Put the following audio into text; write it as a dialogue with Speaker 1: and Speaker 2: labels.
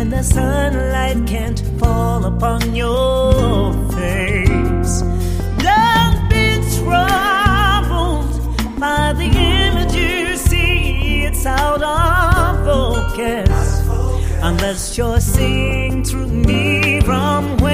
Speaker 1: when the sunlight can't fall upon your face. Don't be troubled by the image you see. It's out of focus unless you're seeing through me from